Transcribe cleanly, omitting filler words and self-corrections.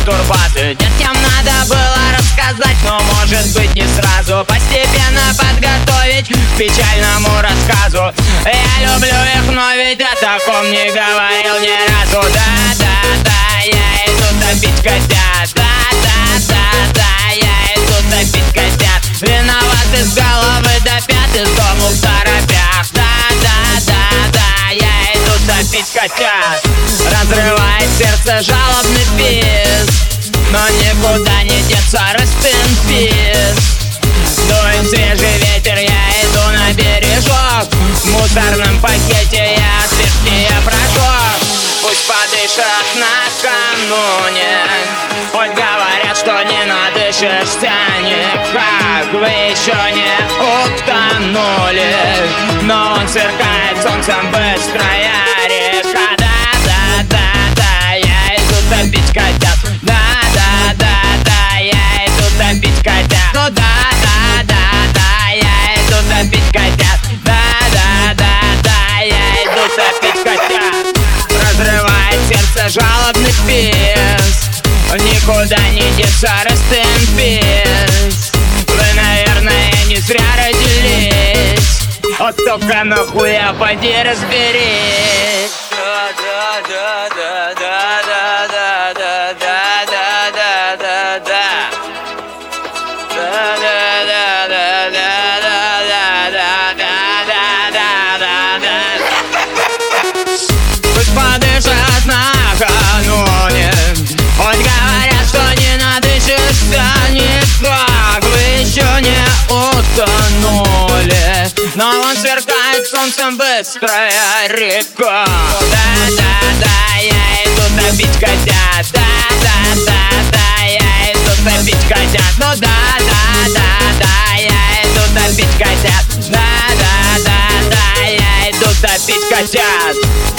турбаты. Детям надо было рассказать, но может быть не сразу. Постепенно подготовить к печальному рассказу. Я люблю их, но ведь о таком не говорил ни разу. Да-да-да, я иду топить котят. Да-да-да-да, я иду топить котят. Виноваты с головы до пят, из дому в торопях. Да-да-да-да, я иду топить котят. Разрывает сердце жалобный писк, но никуда не деться, rest in peace. Дует свежий ветер, я иду на бережок. В мусорном пакете я спиртки я прожег. Пусть подышат накануне, хоть говорят, что не надышишься никак. Вы еще не утонули, но он сверкает солнцем быстрая река. Да-да-да-да, я иду топить котят. Да-да-да-да, я иду топить котят. Ну да-да-да-да, я иду топить котят. Да-да-да-да, я иду топить котят. Разрывает сердце жалобный писк, никуда не деться, rest in peace. Вы, наверное, не зря родились, вот только нахуя поди разберись. Пусть подышат накануне, хоть говорят, что не надышишься никак. Вы еще не утонули, но он сверкает солнцем быстрая река. Да-да-да, я иду топить котят. Да-да-да-да, я иду топить котят. Ну да-да-да-да, я иду топить котят. Да-да-да-да, я иду топить котят.